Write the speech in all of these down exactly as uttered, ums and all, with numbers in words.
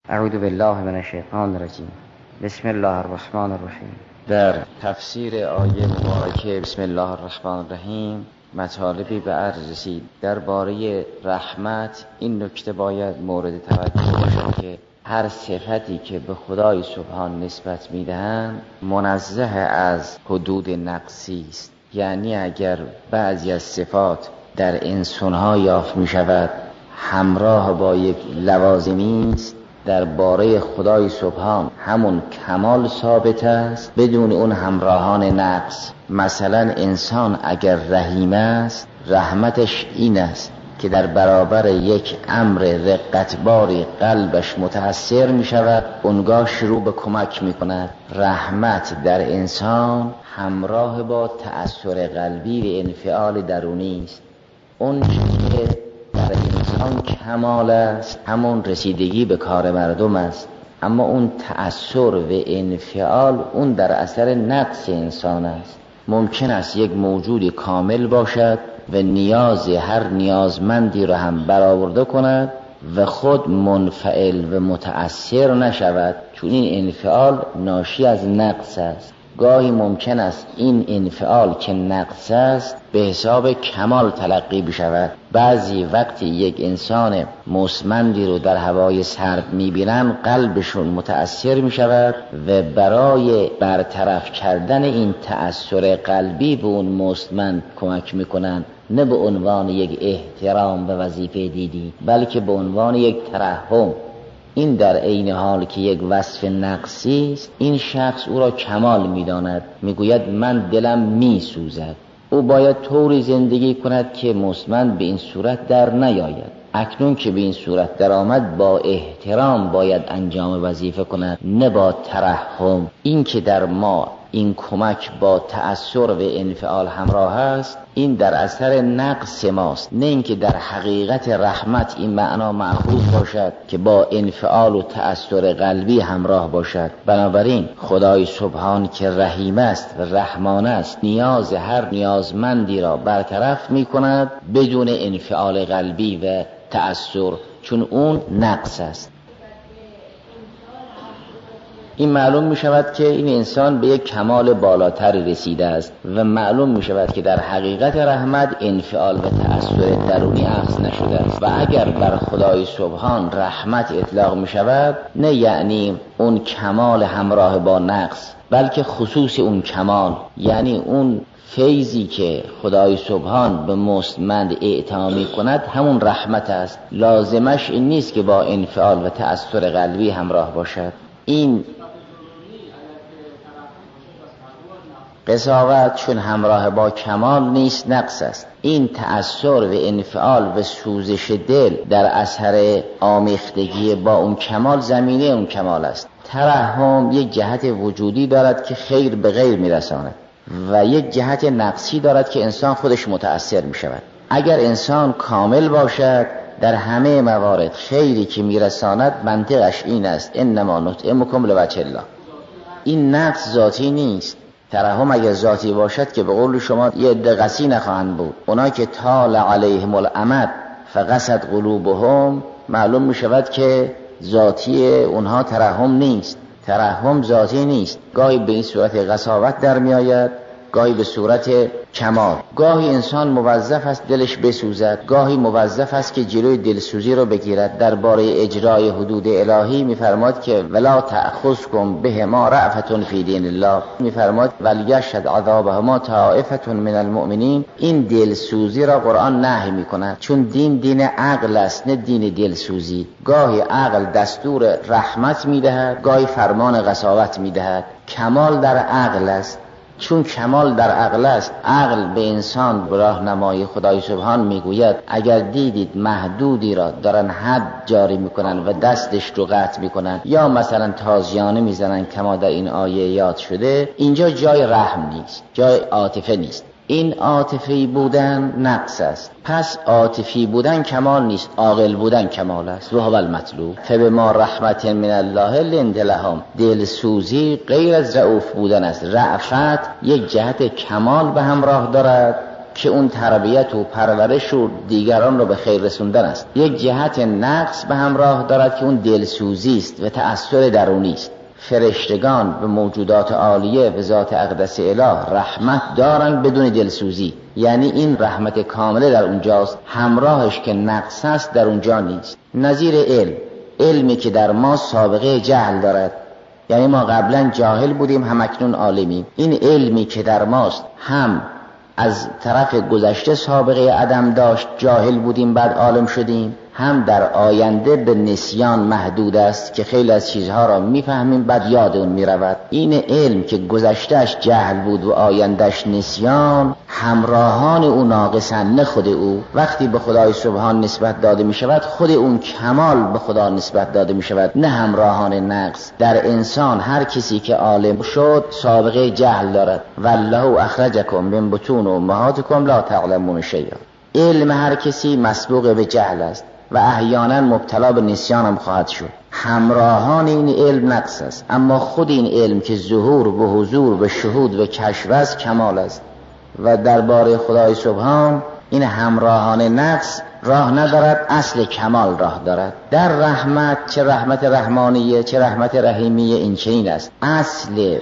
اعوذ بالله من الشیطان الرجیم. بسم الله الرحمن الرحیم. در تفسیر آیه مبارکه بسم الله الرحمن الرحیم مطالبی به عرض رسید. درباره رحمت این نکته باید مورد توجه باشد که هر صفتی که به خدای سبحان نسبت میدهند منزه از حدود نقصی است. یعنی اگر بعضی از صفات در انسان‌ها یافت می شود همراه با یک لوازمی است، درباره خدای سبحان همون کمال ثابت است بدون اون همراهان نقص. مثلا انسان اگر رحیم است، رحمتش این است که در برابر یک امر رقتباری قلبش متأثر می شود، اونگاه شروع به کمک می کند. رحمت در انسان همراه با تأثیر قلبی و انفعال درونی است. اون چیزی در انسان کمال است همون رسیدگی به کار مردم است، اما اون تأثیر و انفعال اون در اثر نقص انسان است. ممکن است یک موجود کامل باشد و نیاز هر نیازمندی را هم برآورده کند و خود منفعل و متأثر نشود، چون این انفعال ناشی از نقص است. گاهی ممکن است این انفعال که نقص است به حساب کمال تلقی بشود. بعضی وقتی یک انسان مستمندی رو در هوای سرد میبینن قلبشون متأثر میشود و برای برطرف کردن این تأثیر قلبی به اون مستمند کمک میکنن، نه به عنوان یک احترام به وظیفه دیدی بلکه به عنوان یک ترحم. این در عین حال که یک وصف نقصی است، این شخص او را کمال می‌داند، میگوید من دلم میسوزد. او باید طوری زندگی کند که مستمند به این صورت در نیاید. اکنون که به این صورت در آمد با احترام باید انجام وظیفه کند، نه با ترحم. این که در ما این کمک با تأثیر و انفعال همراه است، این در اثر نقص ماست، نه اینکه در حقیقت رحمت این معنا مأخوذ باشد که با انفعال و تأثیر قلبی همراه باشد. بنابراین خدای سبحان که رحیم است و رحمان است، نیاز هر نیازمندی را برطرف می کند بدون انفعال قلبی و تأثیر، چون اون نقص است. این معلوم می شود که این انسان به یک کمال بالاتر رسیده است و معلوم می شود که در حقیقت رحمت انفعال و تأثیر درونی اخذ نشده است. و اگر بر خدای سبحان رحمت اطلاق می شود، نه یعنی اون کمال همراه با نقص، بلکه خصوص اون کمال، یعنی اون فیضی که خدای سبحان به مستمند اعطا می کند همون رحمت است. لازمش این نیست که با انفعال و تأثیر قلبی همراه باشد. این قساوت چون همراه با کمال نیست، نقص است. این تأثیر و انفعال و سوزش دل در اثر آمیختگی با اون کمال زمینه اون کمال است. ترحم یک جهت وجودی دارد که خیر به غیر میرساند و یک جهت نقصی دارد که انسان خودش متأثر می شود. اگر انسان کامل باشد در همه موارد خیری که میرساند منطقش این است انما نطعمکم لوجه الله. این نقص ذاتی نیست. ترحم اگر ذاتی باشد که به قول شما یه عده قسی نخواهند بود. اونا که طال علیهم الامد فقست قلوبهم، معلوم می شود که ذاتی اونها ترحم نیست. ترحم ذاتی نیست. گاهی به این صورت قساوت در می آید، گاهی به صورت کمال. گاهی انسان موظف است دلش بسوزد، گاهی موظف است که جلوی دلسوزی رو بگیرد. درباره اجرای حدود الهی می‌فرماد که ولا تأخذکم بهما رأفة فی دین الله، می‌فرماد ولیشهد عذابهما طائفة من المؤمنین. این دلسوزی را قرآن نهی می‌کند، چون دین دین عقل است نه دین دلسوزی. گاهی عقل دستور رحمت می‌دهد، گاهی فرمان قساوت می‌دهد. کمال در عقل است. چون کمال در عقل است، عقل به انسان به راهنمای خدای سبحان میگوید اگر دیدید محدودی را دارن حد جاری میکنن و دستش رو قطع میکنن یا مثلا تازیانه میزنن کما در این آیه یاد شده، اینجا جای رحم نیست، جای عاطفه نیست. این عاطفی بودن نقص است. پس عاطفی بودن کمال نیست، عاقل بودن کمال است. و هو المطلوب. فبما رحمت من الله لنت لهم. دلسوزی غیر از رؤوف بودن است. رأفت یک جهت کمال به همراه دارد که اون تربیت و پرورش و دیگران رو به خیر رسوندن است. یک جهت نقص به همراه دارد که اون دلسوزی است و تأثیر درونی است. فرشتگان به موجودات عالیه به ذات اقدس اله رحمت دارن بدون دلسوزی، یعنی این رحمت کامله در اونجاست، همراهش که نقص است در اونجا نیست. نظیر علم، علمی که در ما سابقه جهل دارد، یعنی ما قبلا جاهل بودیم هم اکنون عالمیم. این علمی که در ماست هم از طرف گذشته سابقه عدم داشت، جاهل بودیم بعد عالم شدیم، هم در آینده به نسیان محدود است که خیلی از چیزها را میفهمیم بعد یاد اون میرود. این علم که گذشتهش جهل بود و آیندهش نسیان، همراهان او ناقصن نه خود او. وقتی به خدای سبحان نسبت داده می شود، خود اون کمال به خدا نسبت داده می شود، نه همراهان نقص. در انسان هر کسی که عالم شد سابقه جهل دارد. والله اخرجکم من بطون امهاتکم لا تعلمون شیئا. علم هر کسی مسبوق به جهل است و احیانا مبتلا به نسیان هم خواهد شد. همراهان این علم نقص است، اما خود این علم که ظهور به حضور به شهود و کشف است کمال است. و درباره خدای سبحان این همراهان نقص راه ندارد، اصل کمال راه دارد. در رحمت، چه رحمت رحمانیه چه رحمت رحیمیه، این چنین است. اصل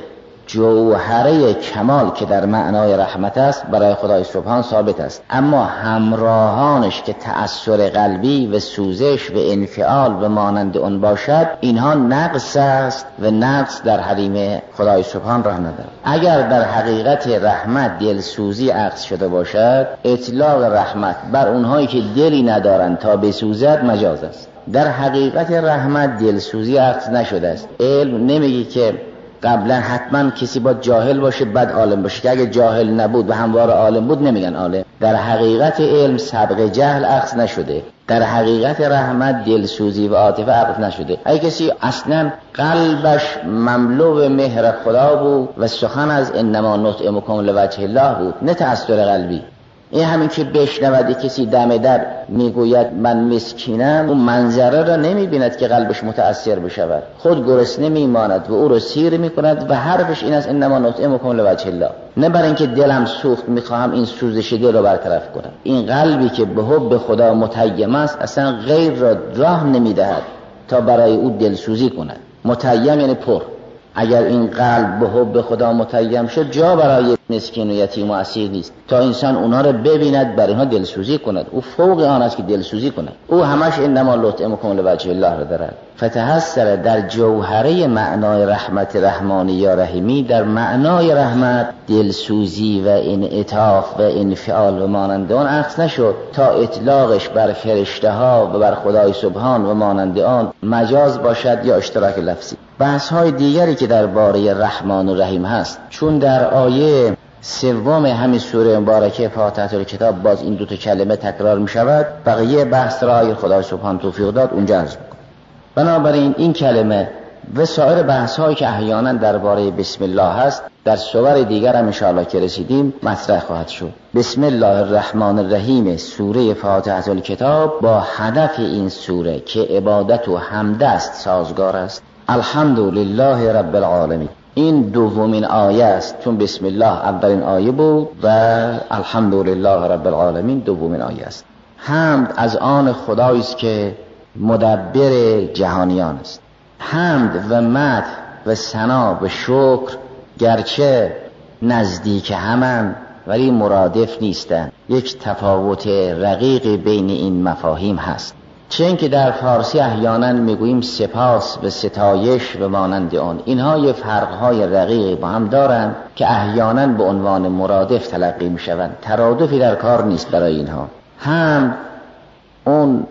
جوهره کمال که در معنای رحمت است برای خدای سبحان ثابت است، اما همراهانش که تأثیر قلبی و سوزش و انفعال و مانند اون باشد، اینها نقص است و نقص در حریم خدای سبحان راه ندارد. اگر در حقیقت رحمت دلسوزی عکس شده باشد، اطلاق رحمت بر اونهایی که دلی ندارند تا بسوزد مجاز است. در حقیقت رحمت دلسوزی عکس نشده است. علم نمیگه که قبلا حتما کسی باید جاهل باشه بعد عالم باشه، که اگه جاهل نبود و هموار عالم بود نمیگن عالم. در حقیقت علم سبق جهل عکس نشده. در حقیقت رحمت دلسوزی و عاطفه عکس نشده. اگه کسی اصلا قلبش مملو به مهر خدا بود و سخن از انما نطعمکم لوجه الله بود، نه تأثیر قلبی. این همین که بشنود کسی دم در میگوید من مسکینم، اون منظره را نمیبیند که قلبش متأثر بشود، خود گرسنه میماند و او رو سیر میکند و حرفش این است انما نطعمکم لوجه الله، نه برای اینکه دلم سوخت میخواهم این سوزش دل رو برطرف کنم. این قلبی که به حب خدا متیم است اصلا غیر را راه نمیدهد تا برای او دلسوزی کند. متیم یعنی پر. اگر این قلب به حب خدا متیم شد، جا برای مسکین و یتیم و اسیر نیست تا انسان اونها رو ببیند برای اینها دلسوزی کند. او فوق آن است که دلسوزی کند. او همش انما نطعمکم لوجه الله را دارد. فتحسر در جوهره معنای رحمت رحمانی یا رحیمی، در معنای رحمت دلسوزی و انعطاف و انفعال و مانند آن عکس نشد تا اطلاقش بر فرشته ها و بر خدای سبحان و مانند آن مجاز باشد یا اشتراک لفظی. بحث های دیگری که درباره رحمان و رحیم هست، چون در آیه سوم همین سوره مبارکه فاتحه الکتاب باز این دو تا کلمه تکرار می شود، بقیه بحث را اگر خدای سبحان توفیق داد اونجا عرض می‌کنم. بنابراین این کلمه و سایر بحث هایی که احیانا درباره بسم الله هست در صور دیگر هم ان شاء الله که رسیدیم مطرح خواهد شد. بسم الله الرحمن الرحیم سوره فاتحه الکتاب با هدف این سوره که عبادت و حمد است سازگار است. الحمدلله رب العالمین این دومین آیه است، چون بسم الله اولین آیه بود و الحمدلله رب العالمین دومین آیه است. حمد از آن خدایی است که مدبر جهانیان است. حمد و مدح و ثنا و شکر گرچه نزدیک همند ولی مرادف نیستند. یک تفاوت رقیق بین این مفاهیم هست. چون که در فارسی احیانا میگوییم سپاس و ستایش و مانند آن، اینها یه فرقهای رقیق با هم دارند که احیانا به عنوان مرادف تلقی میشوند. ترادفی در کار نیست برای اینها. هم اون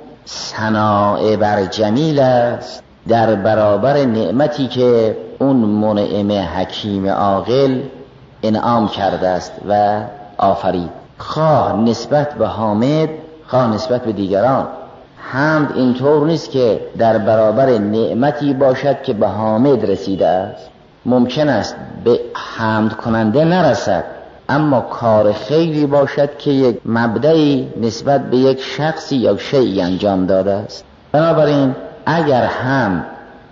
ثناء بر جمیل است در برابر نعمتی که اون منعم حکیم عاقل انعام کرده است و آفرید، خواه نسبت به حامد خواه نسبت به دیگران. حمد اینطور نیست که در برابر نعمتی باشد که به حامد رسیده است. ممکن است به حمد کننده نرسد، اما کار خیلی باشد که یک مبدأی نسبت به یک شخصی یا شیئی انجام داده است. بنابراین اگر هم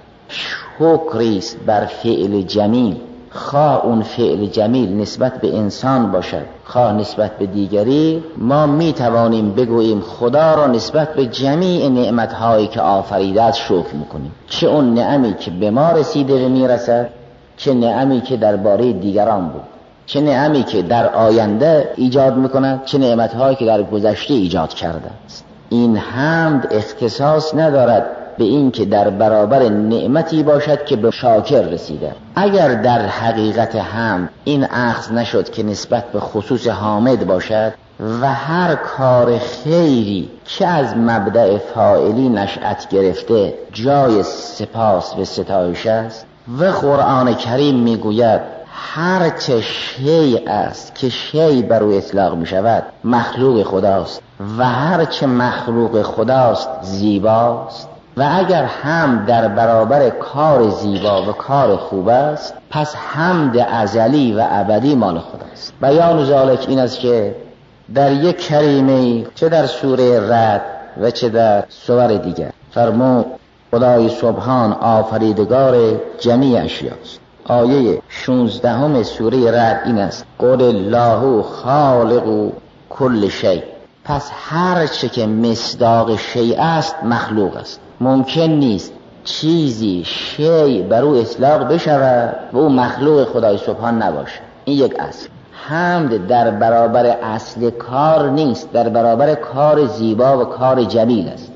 شکری است بر فعل جمیل، خواه اون فعل جمیل نسبت به انسان باشد خواه نسبت به دیگری، ما می توانیم بگوییم خدا را نسبت به جمیع نعمتهایی که آفریده است شکر میکنیم، چه اون نعمی که به ما رسیده و میرسد، چه نعمی که درباره دیگران بود، چه نعمی که در آینده ایجاد میکند، چه نعمتهایی که در گذشته ایجاد کرده است. این حمد اختصاص ندارد به این که در برابر نعمتی باشد که به شاکر رسیده. اگر در حقیقت حمد این اخذ نشد که نسبت به خصوص حامد باشد و هر کار خیری که از مبدأ فاعلی نشأت گرفته جای سپاس و ستایش است، و قرآن کریم میگوید هر چه شیء است که شیء بر او اطلاق می شود مخلوق خداست و هر چه مخلوق خداست زیباست. و اگر حمد در برابر کار زیبا و کار خوب است، پس حمد ازلی و ابدی مال خداست. بیان ذالک این است که در یک کریمه چه در سوره رعد و چه در سور دیگر فرمود خدای سبحان آفریدگار جمیع اشیاست. آیه شانزدهم سوره رعد این است قل الله خالق کل شیء. پس هر چه که مصداق شیء است مخلوق است. ممکن نیست چیزی شیء بر او اطلاق بشود و او مخلوق خدای سبحان نباشه. این یک اصل. حمد در برابر اصل کار نیست، در برابر کار زیبا و کار جمیل است.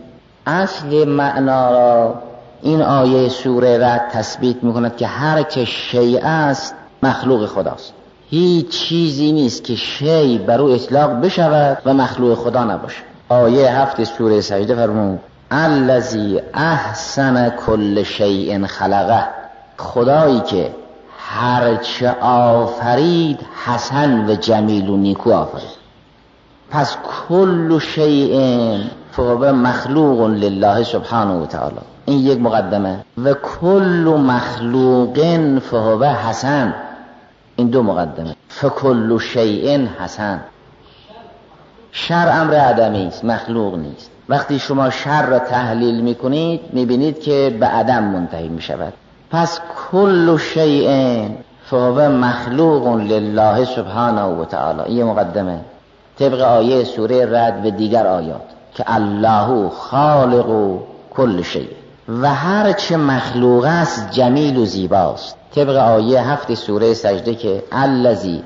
اصل معنا را این آیه سوره رعد تثبیت میکند که هر که شیء است مخلوق خداست. هیچ چیزی نیست که شیء بر او اطلاق بشود و مخلوق خدا نباشه. آیه هفت سوره سجده فرمود الذی احسن کل شیء خلقه. خدایی که هر چه آفرید حسن و جمیل و نیکو آفرید. پس کل شیء فهو مخلوق لله سبحانه و تعالی. این یک مقدمه. و کل مخلوق فهو حسن. این دو مقدمه. فکل شیء حسن. شر امر عدمی است، مخلوق نیست. وقتی شما شر را تحلیل میکنید میبینید که به عدم منتهی میشود. پس کل شیء فهو مخلوق لله سبحانه و تعالی. این مقدمه طبق آیه سوره رعد و دیگر آیات که الله خالق کل شیء و هر چه مخلوق است جمیل و زیباست. طبق آیه هفت سوره سجده که الذی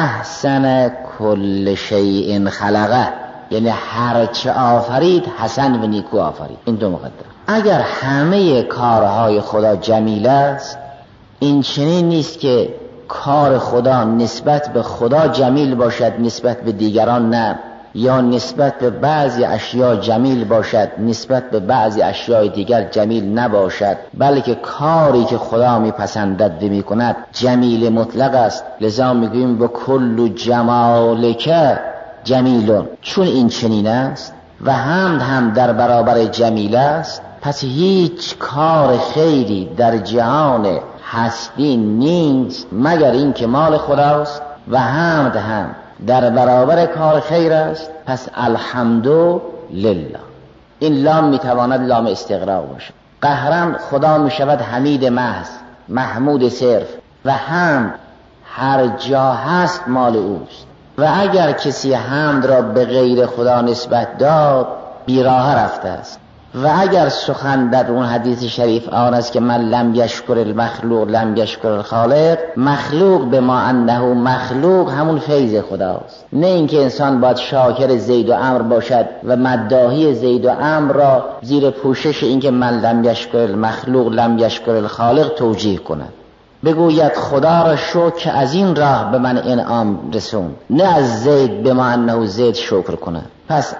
احسن کل شیء خلقه، یعنی هر چه آفرید حسن و نیکو آفرید. این دو مقدمه. اگر همه کارهای خدا جمیل است، این چنین نیست که کار خدا نسبت به خدا جمیل باشد نسبت به دیگران نه، یا نسبت به بعضی اشیاء جمیل باشد نسبت به بعضی اشیاء دیگر جمیل نباشد، بلکه کاری که خدا میپسندد و میکند جمیل مطلق است. لذا میگوییم به کل جمالک جمیلون. چون این چنین است و حمد هم در برابر جمیل است، پس هیچ کار خیری در جهان هستی نیست مگر این که مال خداست و حمد هم در برابر کار خیر است. پس الحمدو لله. این لام میتواند لام استغراق باشد. قهرن خدا میشود حمید محض، محمود صرف، و حمد هر جا هست مال اوست. و اگر کسی حمد را به غیر خدا نسبت داد بیراه رفته است. و اگر سخن در اون حدیث شریف آن است که من لم یشکر المخلوق لم یشکر الخالق، مخلوق به ما انه مخلوق همون فیض خداست. نه اینکه انسان باید شاکر زید و عمرو باشد و مداحی زید و عمرو را زیر پوشش اینکه من لم یشکر المخلوق لم یشکر الخالق توجیه کند. بگوید خدا را شکر که از این راه به من انعام رسوند، نه از زید به ما انه زید شکر کند. پس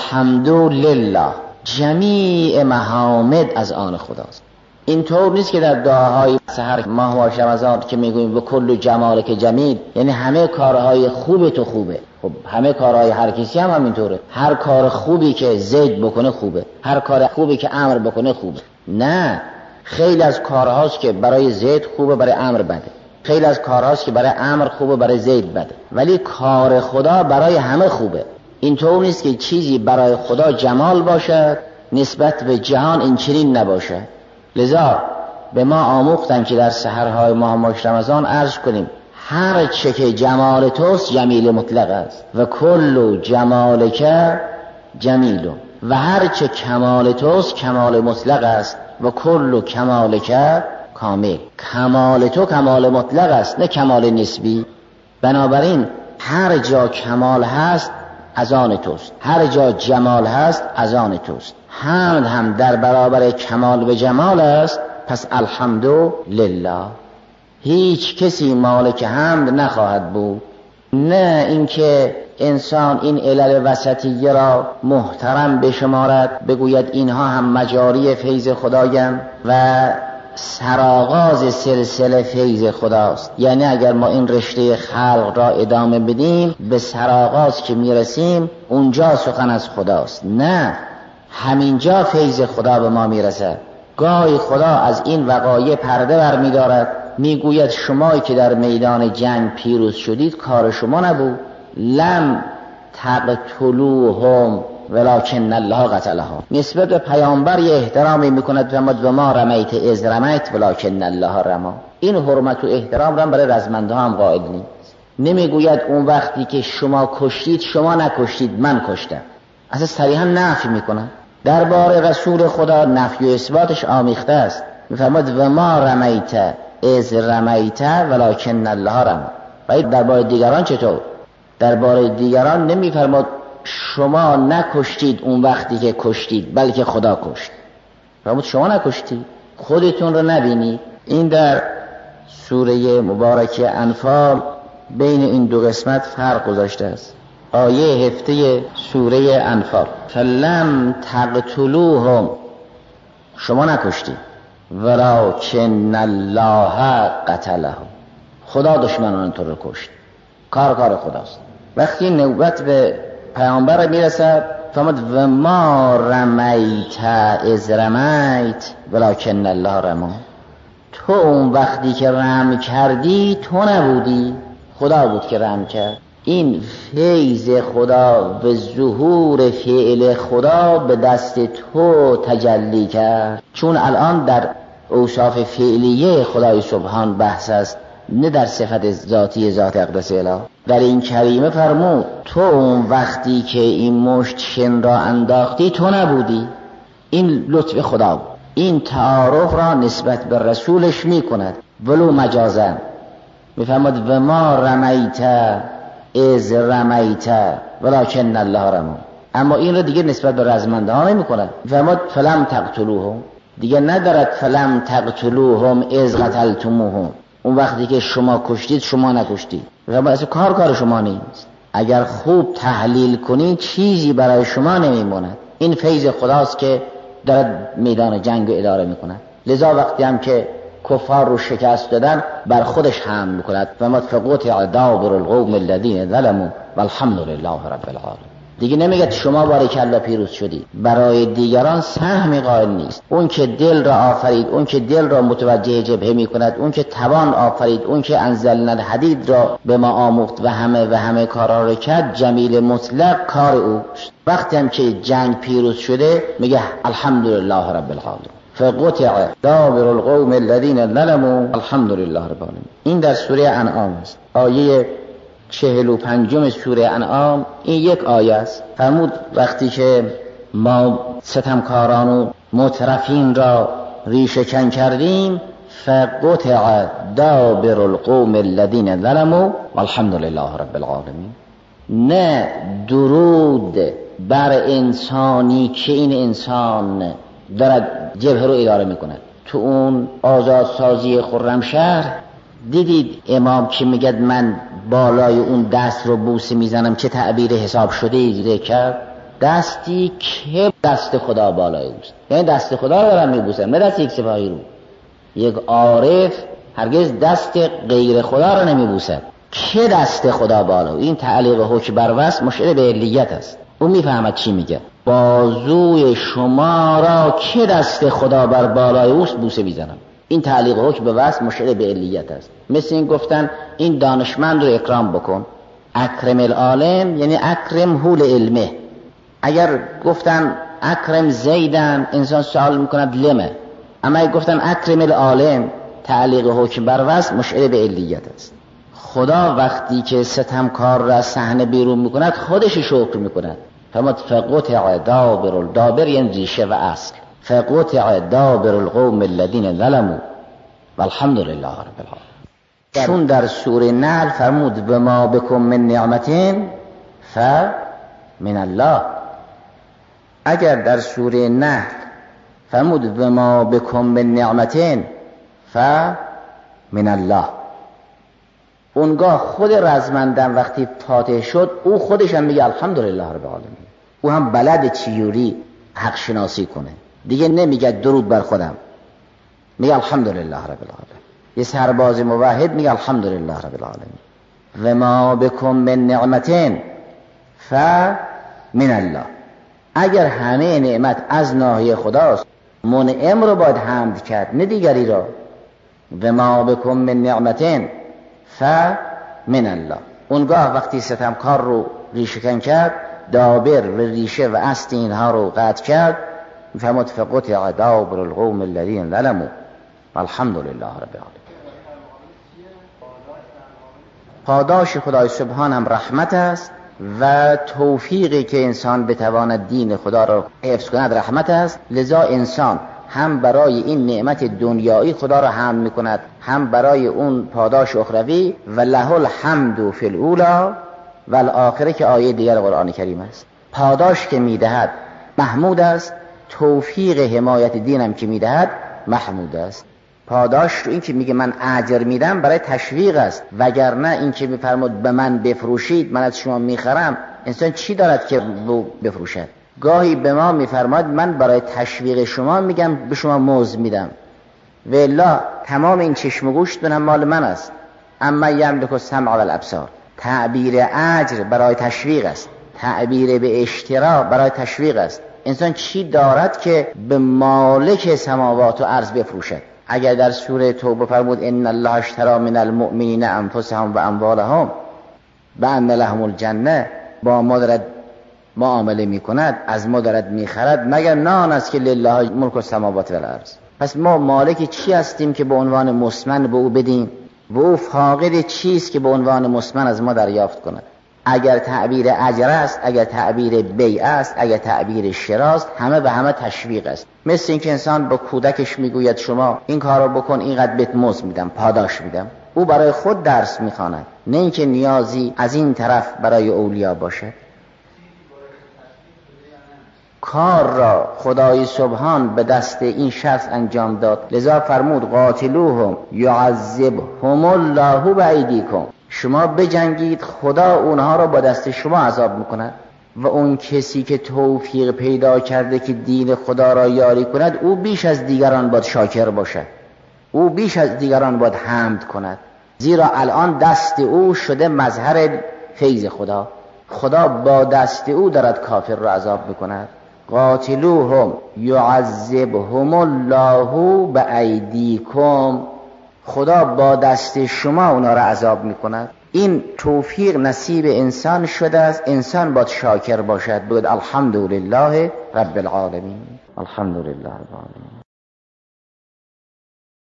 الحمدلله جمیع محامد از آن خداست. اینطور نیست که در دعاهای سحر ماه و رمضان که میگوییم به کل جمالک جمیل، یعنی همه کارهای خوب تو خوبه. خب همه کارهای هر کسی هم همینطوره. هر کار خوبی که زید بکنه خوبه، هر کار خوبی که عمرو بکنه خوبه. نه، خیلی از کارهاست که برای زید خوبه برای عمرو بده، خیلی از کارهاست که برای عمرو خوبه برای زید بده، ولی کار خدا برای همه خوبه. اینطور نیست که چیزی برای خدا جمال باشد نسبت به جهان این چنین نباشد. لذا به ما آموختن که در سحرهای ماه ماه رمضان عرض کنیم هر چه که جمال توست جمیل مطلق است و کل جمالک جمیل، و هر چه کمال توست کمال مطلق است و کل کمالک کامل. کمال تو کمال مطلق است نه کمال نسبی. بنابراین هر جا کمال هست از آن توست، هر جا جمال هست از آن توست. حمد هم در برابر کمال به جمال است. پس الحمدلله. هیچ کسی مالک حمد نخواهد بود. نه اینکه انسان این علل وسطیه را محترم بشمارد، بگوید اینها هم مجاری فیض خدایند و سرآغاز سلسله فیض خداست. یعنی اگر ما این رشته خلق را ادامه بدیم به سرآغاز که میرسیم اونجا سخن از خداست. نه، همینجا فیض خدا به ما میرسد. گاهی خدا از این وقایع پرده برمی‌دارد، میگوید شمایی که در میدان جنگ پیروز شدید کار شما نبود. لم تقتلوهم ولکن الله قتلهم. نسبت به پیامبر یه احترامی میکند، فرمود و ما رمیت اذ رمیت ولکن الله رمی. این حرمت و احترام را برای رزمنده هم قائل نیست. نمیگوید اون وقتی که شما کشتید شما نکشتید من کشتم. اصلا صریحا نفی میکنه. درباره رسول خدا نفی و اثباتش آمیخته است. میفرماد و ما رمیت اذ رمیت ولکن الله رمی. و درباره دیگران چطور؟ درباره دیگران نمیفرماد شما نکشتید اون وقتی که کشتید بلکه خدا کشت. فرمود شما نکشتید، خودتون رو نبینید. این در سوره مبارکه انفال بین این دو قسمت فرق گذاشته است. آیه هفته سوره انفال فلم تقتلوهم، شما نکشتید، ولکن الله قتلهم، خدا دشمنان تو رو کشت. کار کار خداست. وقتی نوبت به پیامبر میرسد فرمود و ما رمیت اذ رمیت ولکن الله رمی. تو اون وقتی که رم کردی تو نبودی، خدا بود که رم کرد. این فیض خدا و ظهور فعل خدا به دست تو تجلی کرد. چون الان در اوصاف فعلیه خدای سبحان بحث است، نه در صفت ذاتی ذات اقدس اله. در این کریمه فرمود تو اون وقتی که این مشت شن را انداختی تو نبودی. این لطف خدا بود. این تعارف را نسبت به رسولش می کند ولو مجازا. می فرمود و ما رمیت اذ رمیت ولکن الله رمی. اما این را دیگه نسبت به رزمنده ها نمی کند. می فرمود فلم تقتلوهم، دیگه ندارد فلم تقتلوهم اذ قتلتموهم، اون وقتی که شما کشتید شما نکشتید. و اصلا کار کار شما نیست. اگر خوب تحلیل کنید چیزی برای شما نمیموند. این فیض خداست که دارد میدان جنگ رو اداره میکند. لذا وقتی هم که کفار رو شکست دادن بر خودش حمل میکند و متفقوت دابر القوم الذین ظلموا والحمد لله رب العالمین. دیگه نمیگه شما باریکلا پیروز شدی، برای دیگران سهمی قائل نیست. اون که دل را آفرید، اون که دل را متوجه جبهه میکند، اون که توان آفرید، اون که انزلنا الحدید را به ما آموخت و همه و همه کارا را کرد، جمیل مطلق کار اوست. وقتی هم که جنگ پیروز شده میگه الحمدلله رب العالمین فقطع دابر القوم الذین ظلموا الحمد لله رب العالمین. این در سوره انعام است، آیه چهل و پنجم سوره انعام. این یک آیه است. فرمود وقتی که ما ستمکاران و مترفین را ریشه کن کردیم فقطع دابر القوم الذین ظلموا والحمد لله رب العالمین. نه درود بر انسانی که این انسان دارد جبهه رو اداره میکند. تو اون آزادسازی خرمشهر دیدید امام که میگد من بالای اون دست رو بوسه میزنم چه تعبیر حساب شده ایجره کرد؟ دستی که دست خدا بالای اوست، یعنی دست خدا رو دارم میبوسم، نه دست یک سپاهی رو. یک عارف هرگز دست غیر خدا رو نمیبوسد. که دست خدا بالا، این تعلیق حکم بر وصف مشعر به علیت است. اون میفهمد چی میگه. بازوی شما را که دست خدا بر بالای اوست بوسه میزنم. این تعلیق حکم به وصف مشعر به علیت است. مثل این گفتن این دانشمند رو اکرام بکن، اکرم العالم یعنی اکرم حول علمه. اگر گفتن اکرم زیدن انسان سوال میکند لمه، اما اگر گفتن اکرم العالم تعلیق حکم بر وصف مشعر به علیت است. خدا وقتی که ستمکار را از صحنه بیرون میکند خودش شکر میکند. فرمود فقطع دابر، دابر یعنی ریشه و اصل، فقطع دابر القوم الذین ظلموا والحمد لله رب العالمین. چون در سوره نحل فرمود و ما بکم من نعمتین فمن الله، اگر در سوره نحل فرمود و ما بکم من نعمتین فمن الله، اونگاه خود رزمندن وقتی فاتح شد او خودش هم میگه الحمدلله رب العالمین. او هم بلد چیوری حق شناسی کنه دیگه، نمیگه درود بر خودم، میگه الحمدلله رب العالمین. یه سرباز موحد میگه الحمدلله رب العالمین. و ما بکم من نعمتین فمن الله، اگر همه نعمت از ناحیه خداست منعم رو باید حمد کرد نه دیگری را. و ما بکم من نعمتین فمن الله، اونگاه وقتی ستمکار رو ریشه‌کن کرد، دابر و ریشه و اصل اینها رو قطع کرد، فمود فقطع دابر القوم الذین ظلموا والحمد لله رب العالمین. پاداش خدای سبحان هم رحمت است و توفیقی که انسان بتواند دین خدا را حفظ کند رحمت است. لذا انسان هم برای این نعمت دنیایی خدا را حمد میکند، هم برای اون پاداش اخروی. و له الحمد فی الاولی و الاخره که آیه دیگر قرآن کریم است. پاداش که میدهد محمود است، توفیق حمایت دینم که میدهد محمود است. پاداش رو این که میگه من اجر میدم برای تشویق است، وگرنه این که میفرمود به من بفروشید من از شما میخرم، انسان چی دارد که بفروشد؟ گاهی به ما میفرماد من برای تشویق شما میگم به شما موز میدم، و الا تمام این چشم و گوش دونم مال من است. اما یملک السمع و الابصار، تعبیر اجر برای تشویق است، تعبیر به اشترا برای تشویق است. انسان چی دارد که به مالک سماوات و ارض بفروشد؟ اگر در سوره توبه فرمود ان الله اشتری من المؤمنین انفسهم و اموالهم بان لهم الجنه، با ما دارد معامله میکند، از ما دارد میخرد، مگر نان است که لله ملک السماوات و الارض؟ پس ما مالک چی هستیم که به عنوان مسمن به او بدیم؟ و او فاقد چیست که به عنوان مسمن از ما دریافت کند؟ اگر تعبیر اجر است، اگر تعبیر بیع است، اگر تعبیر شراست، همه به همه تشویق است. مثل اینکه انسان با کودکش میگوید شما این کارو بکن اینقدر بهت مزد میدم، پاداش میدم. او برای خود درس میخواند، نه اینکه نیازی از این طرف برای اولیا باشه. کار را خدای سبحان به دست این شخص انجام داد، لذا فرمود قاتلوهم یعذبهم الله بایدیکم، شما بجنگید خدا اونها را با دست شما عذاب میکند. و اون کسی که توفیق پیدا کرده که دین خدا را یاری کند، او بیش از دیگران باید شاکر باشد، او بیش از دیگران باید حمد کند، زیرا الان دست او شده مظهر فیض خدا. خدا با دست او دارد کافر را عذاب میکند. قاتلوهم یعذبهم الله بایدیکم، خدا با دست شما اونا را عذاب میکند. این توفیق نصیب انسان شده است، انسان باید شاکر باشد، بگوید الحمدلله رب العالمین، الحمدلله رب العالمین.